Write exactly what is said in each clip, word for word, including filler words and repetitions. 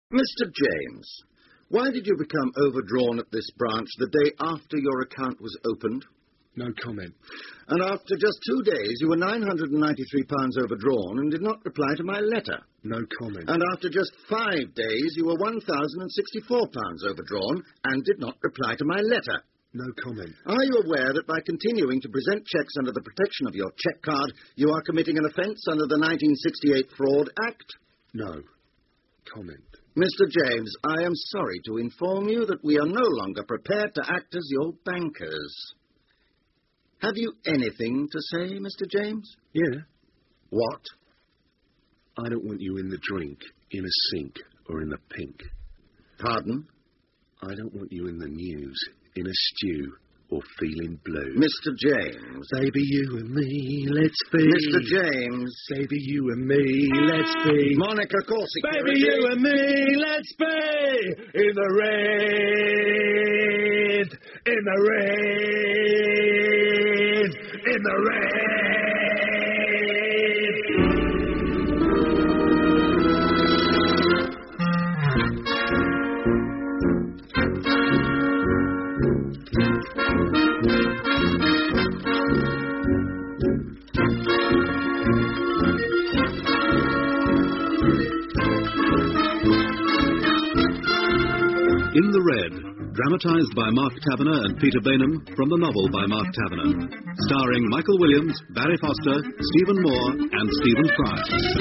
Mister James, why did you become overdrawn at this branch the day after your account was opened? No comment. And after just two days, you were nine hundred ninety-three pounds overdrawn and did not reply to my letter. No comment. And after just five days, you were one thousand sixty-four pounds overdrawn and did not reply to my letter. No comment. Are you aware that by continuing to present cheques under the protection of your cheque card, you are committing an offence under the nineteen sixty-eight Fraud Act? No comment. Mister James, I am sorry to inform you that we are no longer prepared to act as your bankers. Have you anything to say, Mister James? Yeah. What? I don't want you in the drink, in a sink, or in the pink. Pardon? I don't want you in the news, in a stew, or feeling blue. Mister James. Baby, you and me, let's be. Mister James. Baby, you and me, let's be. Monica Corsica. Baby, you and me, let's be. In the red. In the red. In the red. In the Red, dramatised by Mark Taberner and Peter Bainham from the novel by Mark Taberner. Starring Michael Williams, Barry Foster, Stephen Moore and Stephen Fry.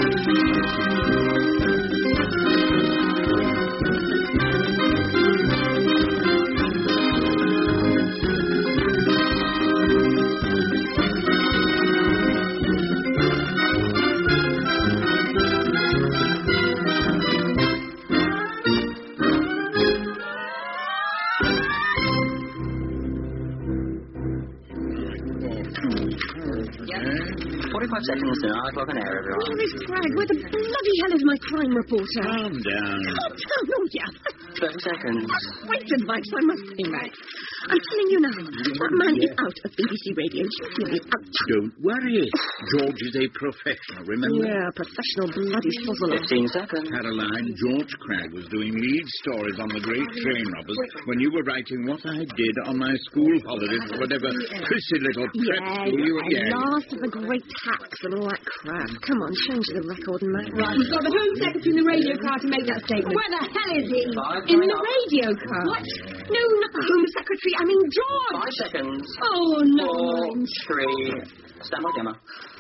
forty-five seconds to nine o'clock an hour, everyone. Oh, Miss Cragg, where the bloody hell is my crime reporter? Calm down. Calm down, will ya? thirty seconds. Wait advice, I must be Max. I'm telling you now, that man is out of B B C Radio. He's out. Don't worry. George is a professional, remember? Yeah, professional bloody swazzler. fifteen seconds. Caroline, George Cragg was doing lead stories on the great train robbers when you were writing What I Did on My School Holidays, whatever prissy little prep Yeah, school you were. yeah, last of the great hacks and all that crap. Come on, change the record, Matt. Right, we've got the Home Secretary in the radio car to make that statement. Where the hell is he? Five, in coming the up. radio car. What? No, not the Home Secretary. I mean, George. Five seconds. Oh, no. Four, three. Stand by, Gemma.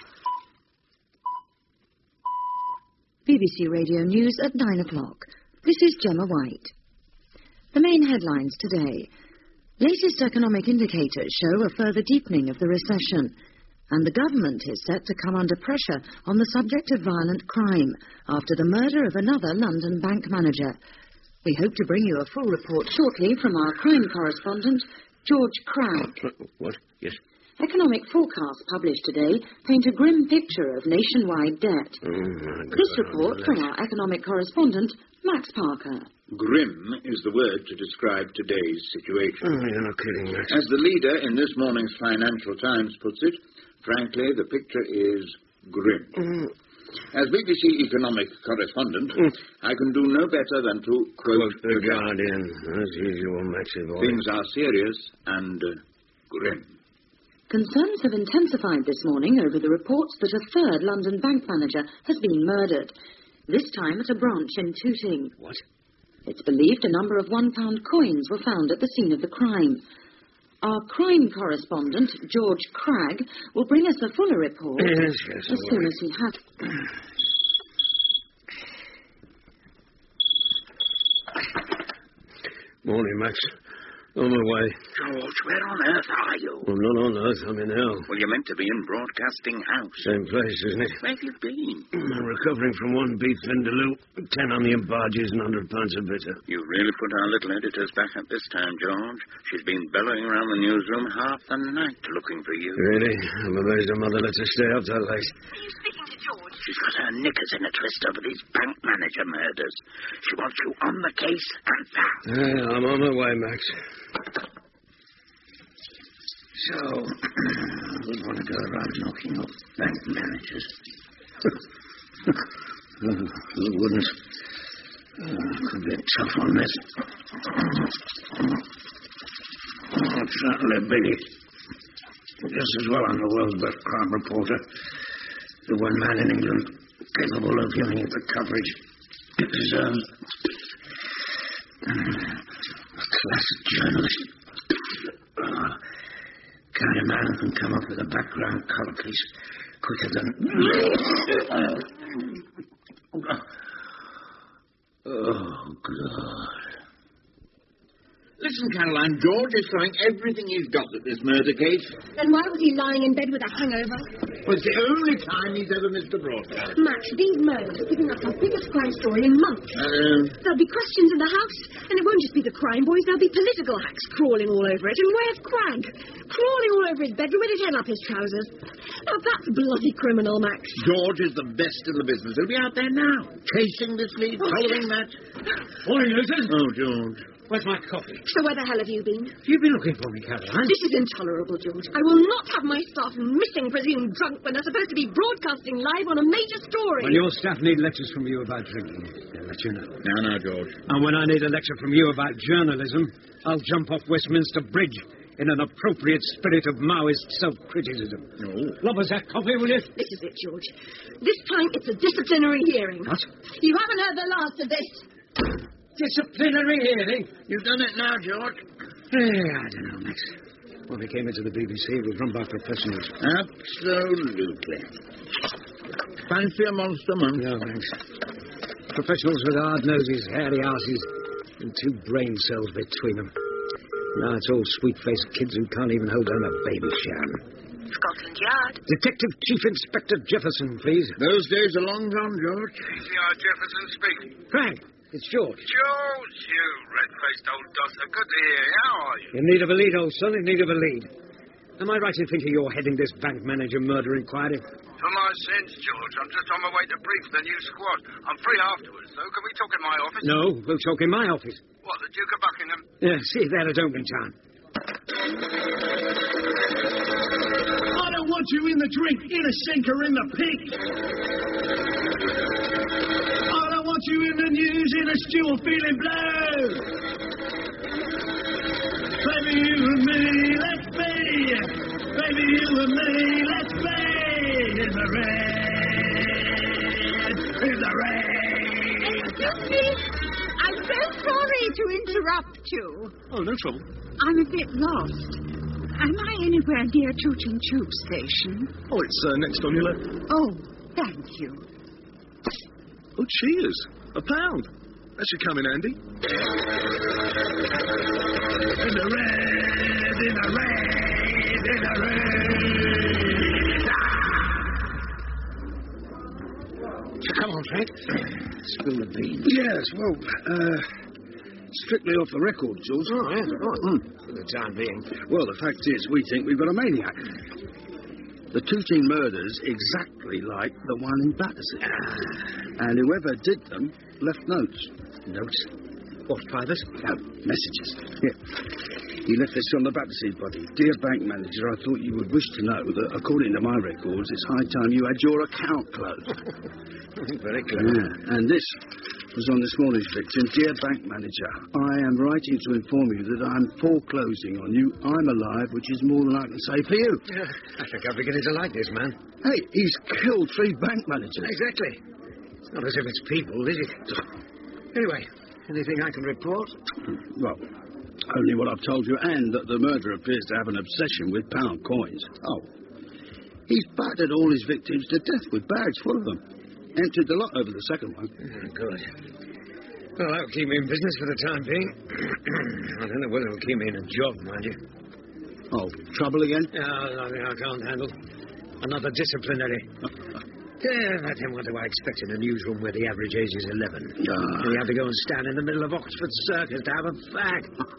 B B C Radio News at nine o'clock. This is Gemma White. The main headlines today. Latest economic indicators show a further deepening of the recession, and the government is set to come under pressure on the subject of violent crime after the murder of another London bank manager. We hope to bring you a full report shortly from our crime correspondent, George Cragg. What? Yes. Economic forecasts published today paint a grim picture of nationwide debt. Mm, This report from our economic correspondent, Max Parker. Grim is the word to describe today's situation. Oh, you're not kidding, Max. As the leader in this morning's Financial Times puts it, frankly, the picture is grim. Mm. As B B C economic correspondent, Mm. I can do no better than to quote, Quote the Guardian, as usual, Maxie boy. Things are serious and uh, grim. Concerns have intensified this morning over the reports that a third London bank manager has been murdered, this time at a branch in Tooting. What? It's believed a number of one-pound coins were found at the scene of the crime. Our crime correspondent, George Cragg, will bring us a fuller report Yes, yes, as all soon right. as he has... Morning, Max. On my way. George, where on earth are you? Well, not on earth. I'm in hell. Well, you're meant to be in Broadcasting House. Same place, isn't it? Where have you been? I'm recovering from one beef vindaloo, ten onion barges and one hundred pounds of bitter. You really put our little editors back at this time, George. She's been bellowing around the newsroom half the night looking for you. Really? I'm amazed her mother lets her stay up that late. Are you speaking to George? She's got her knickers in a twist over these bank manager murders. She wants you on the case and fast. Yeah, I'm on my way, Max. So, we want to go around knocking off bank managers. Who wouldn't? Uh, Could be tough on this. It certainly be. Just as well I'm the world's best crime reporter. The one man in England capable of giving it the coverage it deserves. A classic journalist. Oh, kind of man who can come up with a background colour piece quicker than... Oh, God. Listen, Caroline, George is throwing everything he's got at this murder case. Then why was he lying in bed with a hangover? Well, it's the only time he's ever missed a broadcast. Max, these murders are giving us our biggest crime story in months. Um, There'll be questions in the house, and it won't just be the crime boys, there'll be political hacks crawling all over it, and where's Crag? Crawling all over his bedroom with his head up his trousers. Now, that's bloody criminal, Max. George is the best in the business. He'll be out there now, chasing this lead, following that. Morning, Luton. Oh, George. Where's my coffee? So where the hell have you been? You've been looking for me, Caroline. This is intolerable, George. I will not have my staff missing, presumed drunk, when they're supposed to be broadcasting live on a major story. When your staff need lectures from you about drinking, they'll let you know. Now, now, George. And when I need a lecture from you about journalism, I'll jump off Westminster Bridge in an appropriate spirit of Maoist self-criticism. No. Love us that coffee, will you? This is it, George. This time it's a disciplinary hearing. What? You haven't heard the last of this. Disciplinary hearing? You've done it now, George. Eh, I don't know, Max. When we came into the B B C, it was run by professionals. Absolutely. Fancy a monster, man. No, thanks. Professionals with hard noses, hairy asses, and two brain cells between them. Now it's all sweet-faced kids who can't even hold down a baby sham. Scotland Yard. Detective Chief Inspector Jefferson, please. Those days are long gone, George. C R Jefferson speaking. Frank, it's George. George, you red-faced old dosser. Good to hear you. How are you? In need of a lead, old son, in need of a lead. Am I right in thinking you're heading this bank manager murder inquiry? For my sins, George. I'm just on my way to brief the new squad. I'm free afterwards, though. Can we talk in my office? No, we'll talk in my office. What, the Duke of Buckingham? Yeah, see, there at open time. I don't want you in the drink, in a sink, or in the pig. I don't want you in the news, in a stew, or feeling blue. Baby, you and me, let's be. Baby, you and me, let's be. In the red, in the red. Excuse me. I'm so sorry to interrupt you. Oh, no trouble. I'm a bit lost. Am I anywhere near Tooting Tube Station? Oh, it's uh, next on your left. Oh, thank you. Oh, cheers. A pound. That should come in handy. In the red, in the red, in the red. So come on, Frank. Spill the beans. Yes, well, uh, strictly off the record, George. Oh, yes, of course. Mm. For the time being. Well, the fact is, we think we've got a maniac. The Tooting murders exactly like the one in Battersea. And whoever did them left notes. Notes? What, private? No, messages. Yeah. He left this on the Battersea body. Dear bank manager, I thought you would wish to know that, according to my records, it's high time you had your account closed. Very clever. Yeah. And this was on this morning's victim. Dear bank manager, I am writing to inform you that I'm foreclosing on you. I'm alive, which is more than I can say for you. Yeah, I think I'm beginning to like this man. Hey, he's killed three bank managers. Exactly. It's not as if it's people, is it? Anyway, anything I can report? Well, only what I've told you, and that the murderer appears to have an obsession with pound coins. Oh. He's battered all his victims to death with bags full of them. Emptied the lot over the second one. Oh, good. Well, that'll keep me in business for the time being. I don't know whether it'll keep me in a job, mind you. Oh, trouble again? No, nothing I can't handle. Another disciplinary. Yeah, but then what do I expect in a newsroom where the average age is eleven? Ah. You have to go and stand in the middle of Oxford Circus to have a fag.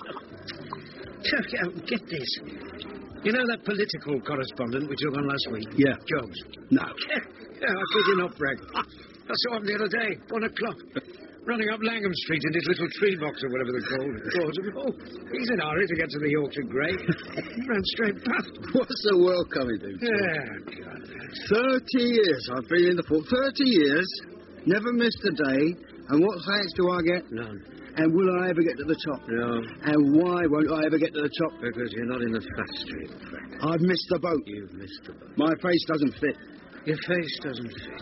Get this. You know that political correspondent we took on last week? Yeah. Jones? No. Yeah, I kid you not, Frank. I saw him the other day, one o'clock, running up Langham Street in his little tree box or whatever they call it. Oh, he's in a hurry to get to the Yorkshire Grey. He ran straight past. What's the world coming to? Yeah, God. Thirty years I've been in the port. Thirty years. Never missed a day. And what thanks do I get? None. And will I ever get to the top? No. And why won't I ever get to the top? Because you're not in the fast street, Frank. I've missed the boat. You've missed the boat. My face doesn't fit. Your face doesn't fit.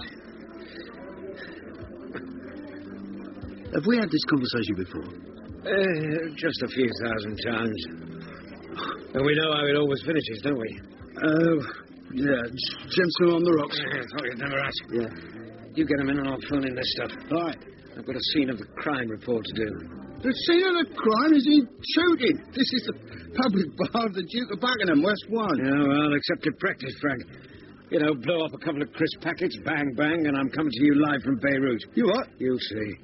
Have we had this conversation before? Uh, just a few thousand times. And we know how it always finishes, don't we? Oh, yeah. Gentleman on the rocks. Yeah, I thought you'd never ask. Yeah. You get him in and I'll phone in this stuff. All right. I've got a scene of the crime report to do. The scene of the crime is in shooting. This is the public bar of the Duke of Buckingham, West One. Yeah, well, accepted practice, Frank. You know, blow up a couple of crisp packets, bang, bang, and I'm coming to you live from Beirut. You what? You'll see.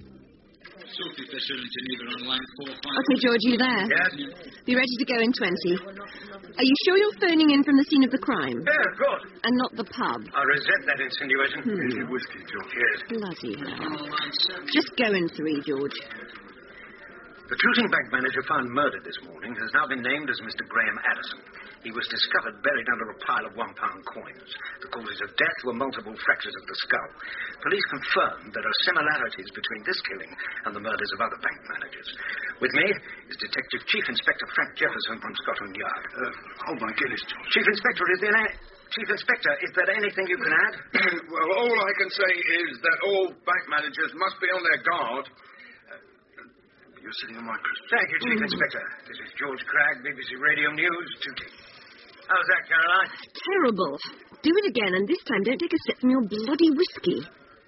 Okay, George, you there? Yes? Be ready to go in twenty. Are you sure you're phoning in from the scene of the crime? Yeah, of course. And not the pub? I resent that insinuation. Hmm. Here's your whiskey, George. Yes. Bloody hell. Just go in three, George. The Tooting Bank manager found murdered this morning has now been named as Mister Graham Addison. He was discovered buried under a pile of one-pound coins. The causes of death were multiple fractures of the skull. Police confirmed there are similarities between this killing and the murders of other bank managers. With me is Detective Chief Inspector Frank Jefferson from Scotland Yard. Uh, oh, my goodness, George. Chief Inspector, is there any... Chief Inspector, is there anything you can add? Well, all I can say is that all bank managers must be on their guard. You're sitting on my crystal. Thank you, Chief mm. Inspector. This is George Cragg, B B C Radio News, Tooting. How's that, Caroline? Terrible. Do it again, and this time don't take a sip from your bloody whiskey.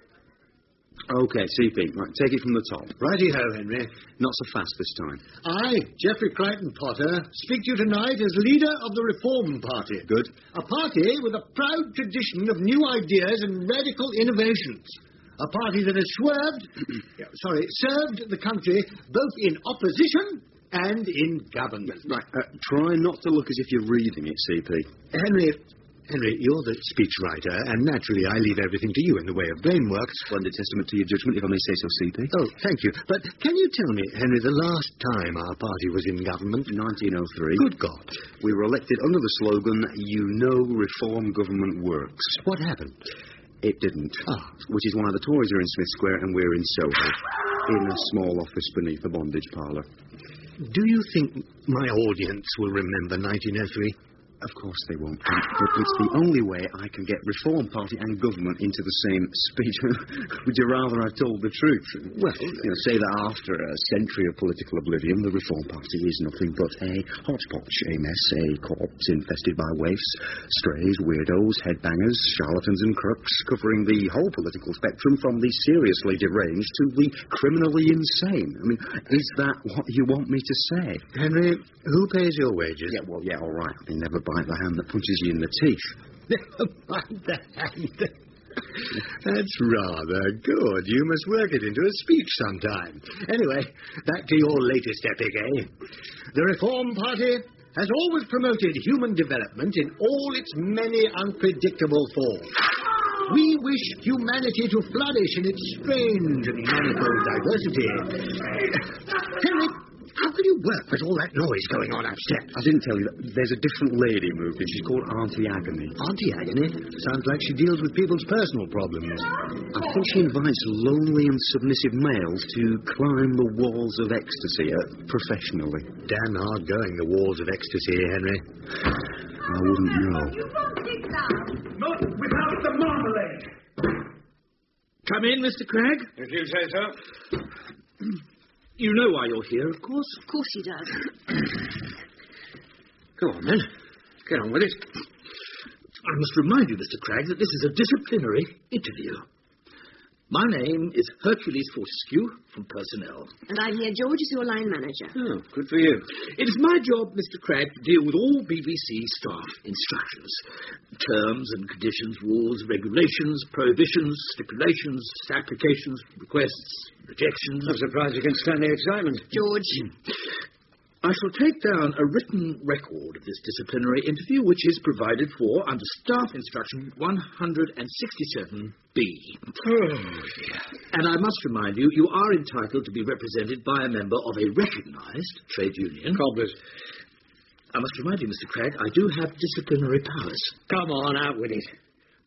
OK, C P. Right, take it from the top. Righty-ho, Henry. Not so fast this time. I, Geoffrey Crichton Potter, speak to you tonight as leader of the Reform Party. Good. A party with a proud tradition of new ideas and radical innovations. A party that has swerved, sorry, served the country both in opposition and in government. Right, uh, try not to look as if you're reading it, C P. Henry, Henry, you're the speechwriter, and naturally I leave everything to you in the way of brain work. Splendid testament to your judgment, if I may say so, C P. Oh, thank you. But can you tell me, Henry, the last time our party was in government? nineteen oh three. Good God. We were elected under the slogan, "You know reform government works." What happened? It didn't. Ah. Which is why the Tories are in Smith Square and we're in Soho, in a small office beneath the bondage parlour. Do you think my audience will remember nineteen oh three? Of course they won't. It's the only way I can get Reform Party and government into the same speech. Would you rather I told the truth? Well, you know, say that after a century of political oblivion, the Reform Party is nothing but a hodgepodge, a mess, a corpse infested by waifs, strays, weirdos, headbangers, charlatans and crooks, covering the whole political spectrum from the seriously deranged to the criminally insane. I mean, is that what you want me to say? Henry, who pays your wages? Yeah, well, yeah, all right. They never bite the hand that punches you in the teeth. Never mind the hand. That's rather good. You must work it into a speech sometime. Anyway, back to your latest epic, eh? The Reform Party has always promoted human development in all its many unpredictable forms. We wish humanity to flourish in its strange and manifold diversity. Henry, how can you work with all that noise going on upstairs? I didn't tell you that there's a different lady moved in. She's called Auntie Agony. Auntie Agony? Sounds like she deals with people's personal problems. I think she invites lonely and submissive males to climb the walls of ecstasy uh, professionally. Damn hard going, the walls of ecstasy, Henry. I wouldn't know. Not without the marmalade. Come in, Mister Cragg. If you say so. You know why you're here, of course. Of course he does. Go on, then. Get on with it. I must remind you, Mister Cragg, that this is a disciplinary interview. My name is Hercules Fortescue from Personnel. And I'm here, George, as your line manager. Oh, good for you. It is my job, Mister Cragg, to deal with all B B C staff instructions. Terms and conditions, rules, regulations, prohibitions, stipulations, applications, requests, rejections. I'm surprised you can stand the excitement. George. I shall take down a written record of this disciplinary interview, which is provided for under Staff Instruction one sixty-seven B. Oh, dear. And I must remind you, you are entitled to be represented by a member of a recognised trade union. Cobblers. I must remind you, Mister Cragg, I do have disciplinary powers. Come on, out with it.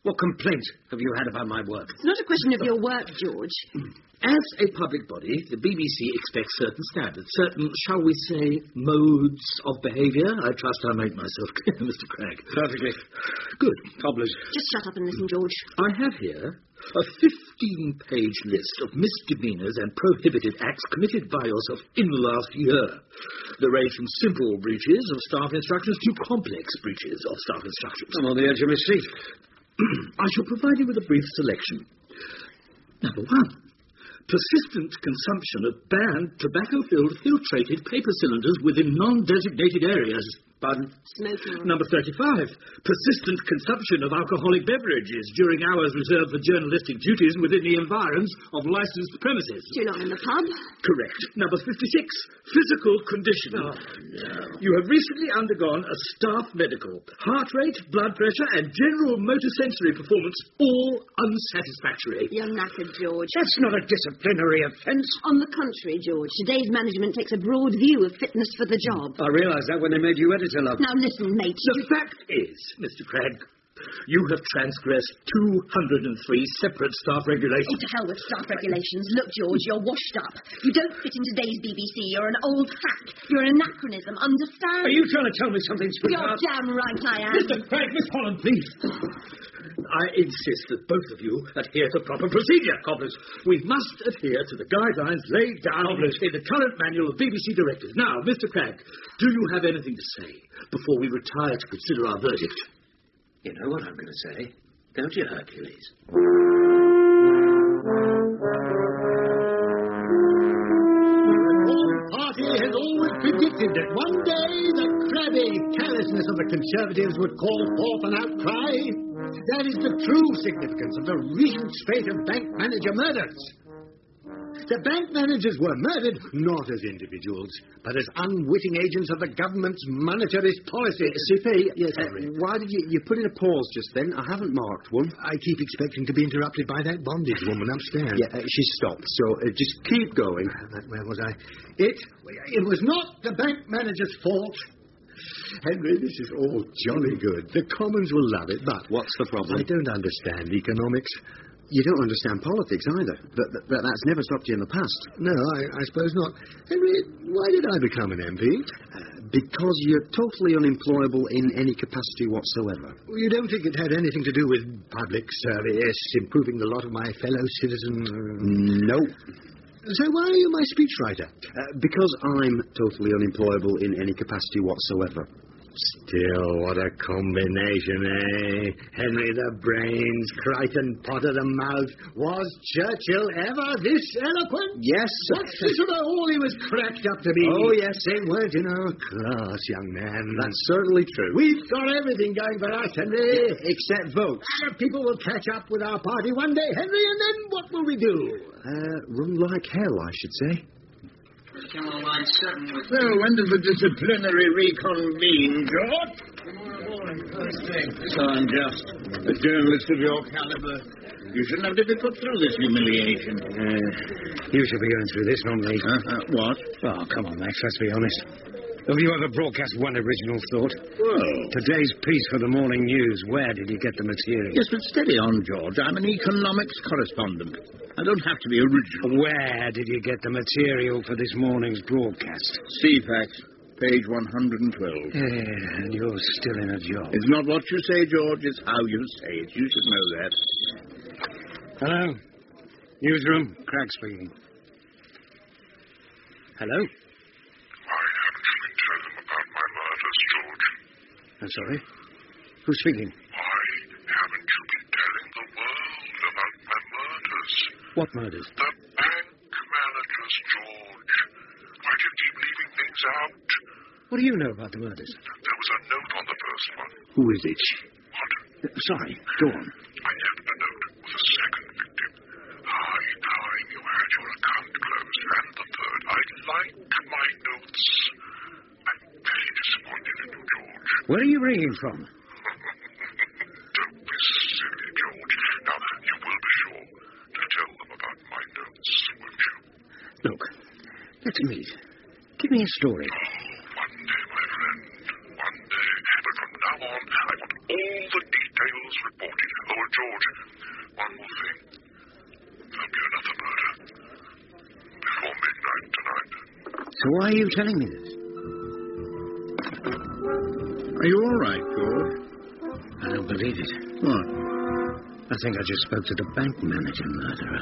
What complaint have you had about my work? It's not a question of your work, George. As a public body, the B B C expects certain standards, certain, shall we say, modes of behaviour. I trust I make myself clear, Mister Cragg. Perfectly. Good. Cobblers. Just shut up and listen, George. I have here a fifteen-page list of misdemeanours and prohibited acts committed by yourself in the last year. They range from simple breaches of staff instructions to complex breaches of staff instructions. I'm on the edge of my seat. I shall provide you with a brief selection. Number one, persistent consumption of banned tobacco-filled filtrated paper cylinders within non-designated areas. Pardon? Smoking. Number thirty-five, persistent consumption of alcoholic beverages during hours reserved for journalistic duties within the environs of licensed premises. Too long in the pub? Correct. Number fifty-six, physical condition. Oh, no. You have recently undergone a staff medical. Heart rate, blood pressure, and general motor sensory performance all unsatisfactory. You're knackered, George. That's not a disciplinary offence. On the contrary, George, today's management takes a broad view of fitness for the job. I realised that when they made you editor, love. Now listen, mate. The you... fact is, Mister Cragg, you have transgressed two hundred three separate staff regulations. Oh, to hell with staff regulations. Look, George, you're washed up. You don't fit in today's B B C. You're an old hack. You're an anachronism. Understand? Are you trying to tell me something, sweetheart? You're damn right I am. Mister Cragg, Miss Holland, please. I insist that both of you adhere to proper procedure, Cobblers. We must adhere to the guidelines laid down Cobblers. in the current manual of B B C directors. Now, Mister Cragg, do you have anything to say before we retire to consider our verdict? You know what I'm going to say, don't you, Hercules? The party has always predicted that one day the crabby carelessness of the Conservatives would call forth an outcry. That is the true significance of the recent spate of bank manager murders. The bank managers were murdered not as individuals, but as unwitting agents of the government's monetarist policy. C P, yes, uh, why did you, you put in a pause just then? I haven't marked one. I keep expecting to be interrupted by that bondage woman upstairs. Yeah, uh, she stopped, so uh, just keep going. Uh, where was I? It, it was not the bank manager's fault. Henry, this is all jolly good. The Commons will love it, but... What's the problem? I don't understand economics. You don't understand politics either. That, that, that's never stopped you in the past. No, I, I suppose not. Henry, why did I become an M P? Uh, because you're totally unemployable in any capacity whatsoever. Well, you don't think it had anything to do with public service, improving the lot of my fellow citizens? No. So why are you my speechwriter? Uh, because I'm totally unemployable in any capacity whatsoever. Still, what a combination, eh? Henry the Brains, Crichton Potter the Mouth. Was Churchill ever this eloquent? Yes. What's this about all he was cracked up to be? Oh, yes. They weren't in our class, young man. That's certainly true. We've got everything going for us, Henry. Except votes. And people will catch up with our party one day, Henry, and then what will we do? Uh, run like hell, I should say. Channel line seven with... Well, when does the disciplinary reconvene, George? Tomorrow morning, first thing. So unjust. A journalist of your caliber. You shouldn't have to be put through this humiliation. Uh, you should be going through this, not me. Uh, uh, what? Oh, come on, Max, let's be honest. Have you ever broadcast one original thought? Well... Today's piece for the morning news, where did you get the material? Yes, but steady on, George. I'm an economics correspondent. I don't have to be original. Where did you get the material for this morning's broadcast? C FAX, page one hundred twelve. Yeah, and you're still in a job. It's not what you say, George, it's how you say it. You should know that. Hello? Newsroom, Cragg speaking. Hello? I haven't been telling them about my murders, George. I'm sorry? Who's speaking? Why haven't you been telling the world about my murders? What murders? The bank managers, George. Why do you keep leaving things out? What do you know about the murders? There was a note on the first one. Who is it? What? Uh, sorry, go on. I left a note with a second victim. I, I knew had your account closed. And the third. I like my notes. I'm very disappointed in you, George. Where are you ringing from? Don't be silly, George. Now, you will be sure to tell them about my notes, won't you? Look, let's meet. Give me a story. Oh, one day, my friend. One day. But from now on, I want all the details reported. Oh, George, one more thing. There'll be another murder. Before midnight tonight. So why are you telling me this? Are you all right, Gord? I don't believe it. What? I think I just spoke to the bank manager murderer.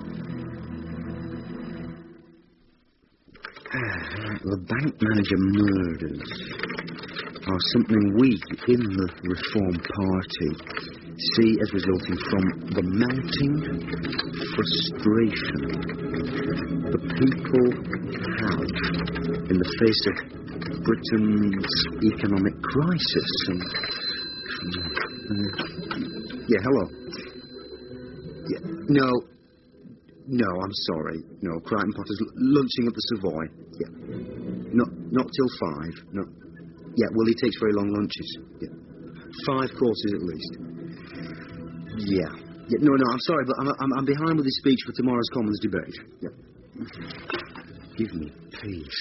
The bank manager murders are something we in the Reform Party see as resulting from the mounting frustration the people have in the face of Britain's economic crisis. And, uh, yeah, hello. Yeah, no, no, I'm sorry. No, Crichton Potter's lunching at the Savoy. Yeah, not not till five. No, yeah. Well, he takes very long lunches. Yeah, five courses at least. Yeah, yeah. No, no, I'm sorry, but I'm I'm, I'm behind with his speech for tomorrow's Commons debate. Yeah. Give me peace.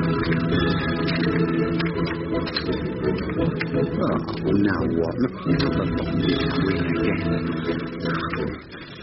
Oh, now what? Now the queen again.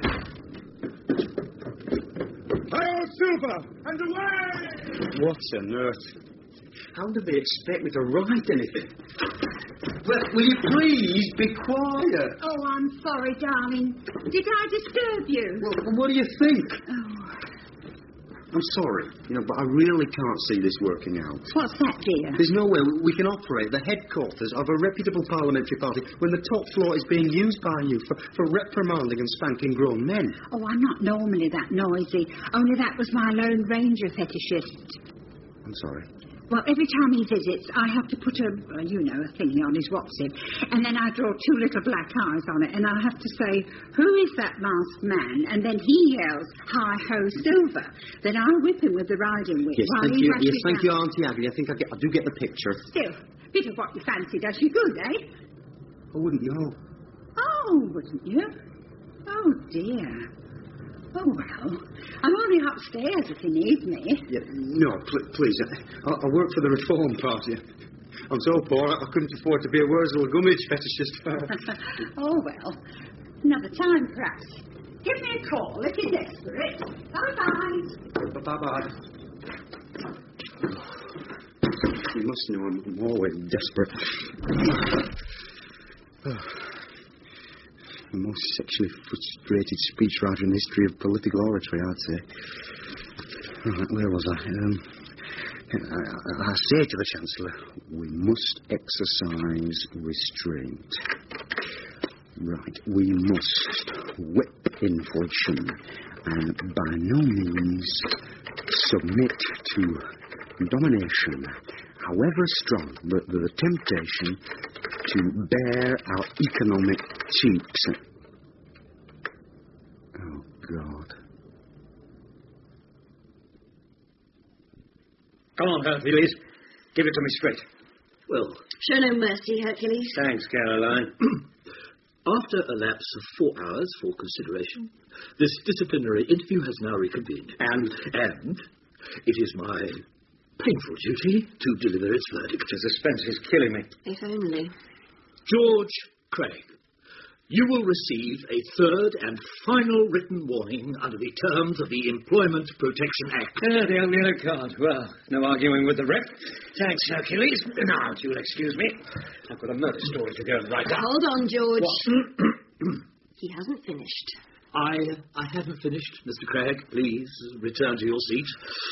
Silver, and away! What on earth? How do they expect me to write anything? Well, will you please be quiet? Oh, I'm sorry, darling. Did I disturb you? Well, what do you think? Oh. I'm sorry, you know, but I really can't see this working out. What's that, dear? There's no way we can operate the headquarters of a reputable parliamentary party when the top floor is being used by you for, for reprimanding and spanking grown men. Oh, I'm not normally that noisy. Only that was my Lone Ranger fetishist. I'm sorry. Well, every time he visits, I have to put a, uh, you know, a thingy on his what's-it, and then I draw two little black eyes on it, and I have to say, who is that masked man? And then he yells, hi-ho, Silver. Then I whip him with the riding whip. Yes, while thank he you, rushes yes, thank down. you, Auntie Aggie. I think I, get, I do get the picture. Still, bit of what you fancy does you good, eh? Oh, wouldn't you? Oh, wouldn't you? Oh, dear. Oh, well, I'm only upstairs if he needs me. Yeah, no, pl- please. I, I work for the Reform Party. I'm so poor I couldn't afford to be a Wurzel Gummidge fetishist. Oh, well, another time, perhaps. Give me a call if you're desperate. Bye-bye. Bye-bye. You must know I'm always desperate. The most sexually frustrated speechwriter in the history of political oratory, I'd say. Right, where was I? Um, I, I, I say to the Chancellor, we must exercise restraint. Right, we must whip inflation and by no means submit to domination, however strong the, the temptation to bare our economic cheeks. Oh, God. Come on, Hercules. Give it to me straight. Well, show no mercy, Hercules. Thanks, Caroline. After a lapse of four hours for consideration, this disciplinary interview has now reconvened. And, and it is my painful duty to deliver its verdict. The suspense is killing me. If only. George Craig, you will receive a third and final written warning under the terms of the Employment Protection Act. Ah, the old yellow card. Well, no arguing with the rep. Thanks, Hercules. Now, if you'll excuse me, I've got a murder story to go and write up. Hold on, George. What? He hasn't finished. I I haven't finished, Mister Craig. Please return to your seat.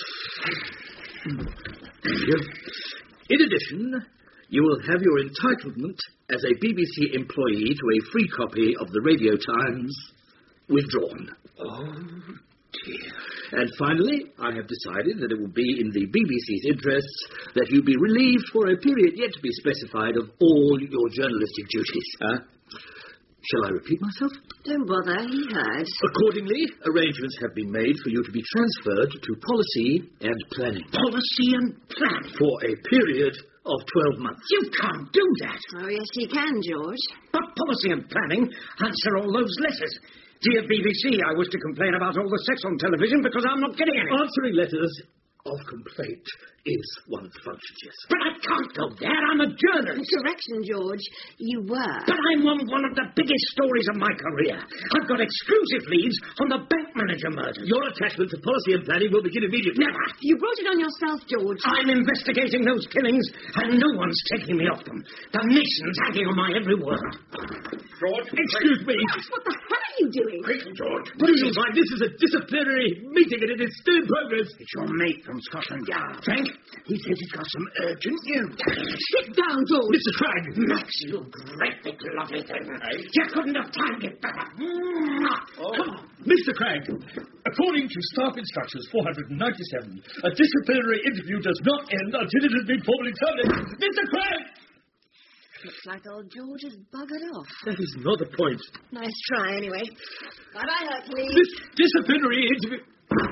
Thank you. In addition, you will have your entitlement as a B B C employee to a free copy of the Radio Times withdrawn. Oh, dear. And finally, I have decided that it will be in the B B C's interests that you be relieved for a period yet to be specified of all your journalistic duties. Huh? Shall I repeat myself? Don't bother, he heard. Accordingly, arrangements have been made for you to be transferred to policy and planning. Policy and planning? For a period of twelve months. You can't do that. Oh, yes, he can, George. But policy and planning answer all those letters. Dear B B C, I wish to complain about all the sex on television because I'm not getting any. Answering letters of complaint is one of the functions, yes. But I can't go there. I'm a journalist. Correction, George. You were. But I'm on one of the biggest stories of my career. I've got exclusive leads on the bank manager murder. Your attachment to policy and planning will begin immediately. Never. You brought it on yourself, George. I'm investigating those killings, and no one's taking me off them. The nation's acting on my every word. George, excuse me. What the hell are you doing? Quick, George. Please, mind, this is a disciplinary meeting, and it is still in progress. It's your mate from Scotland Yard. Frank, he says he's got some urgent news. Sit down, George. Mister Cragg. Max, you great big lovely thing. You couldn't have timed it better. Oh. Come on. Mister Cragg, according to Staff Instructions four hundred ninety-seven, a disciplinary interview does not end until it has been formally terminated. Mister Cragg! Looks like old George has buggered off. That is not the point. Nice try, anyway. Bye-bye, Hercules. This disciplinary interview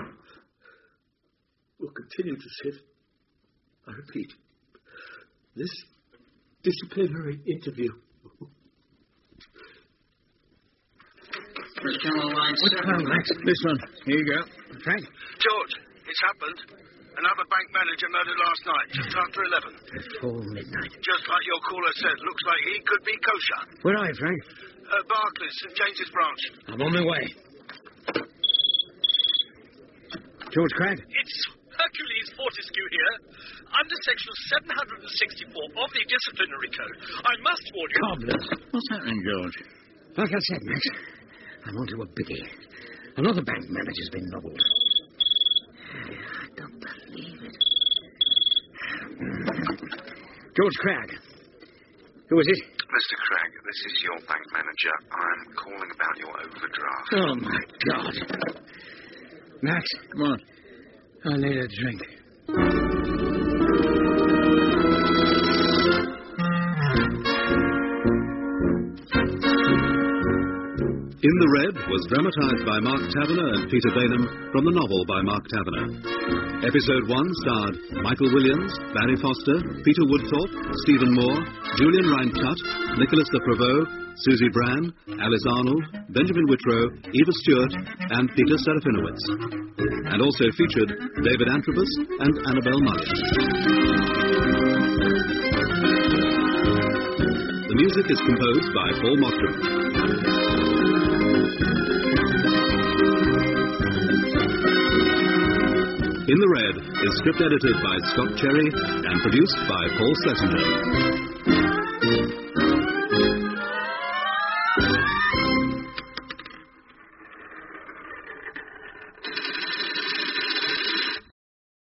will continue to sit. I repeat, this disciplinary interview. Which one, Max? This one. Here you go. Frank? George, it's happened. Another bank manager murdered last night, just after eleven. Before midnight. Just like your caller said, looks like he could be kosher. Where are you, Frank? Uh, Barclays, St James's branch. I'm on my way. George Cragg? It's Hercules Fortescue here. Under section seven hundred sixty-four of the disciplinary code, I must warn you... Cobblers. What's happening, George? Like I said, Max, I'm onto a biggie. Another bank manager's been nobbled. I don't believe it. George Cragg. Who is it? Mister Cragg, this is your bank manager. I'm calling about your overdraft. Oh, my God. Max, come on. I need a drink. In the Red was dramatised by Mark Taverner and Peter Bainham from the novel by Mark Taverner. Episode one starred Michael Williams, Barry Foster, Peter Woodthorpe, Stephen Moore, Julian Rhind-Tutt, Nicholas de Prevost, Susie Bran, Alice Arnold, Benjamin Whitrow, Eva Stewart, and Peter Serafinowicz. And also featured David Antrobus and Annabel Mullion. The music is composed by Paul Mottram. In the Red is script edited by Scott Cherry and produced by Paul Schlesinger.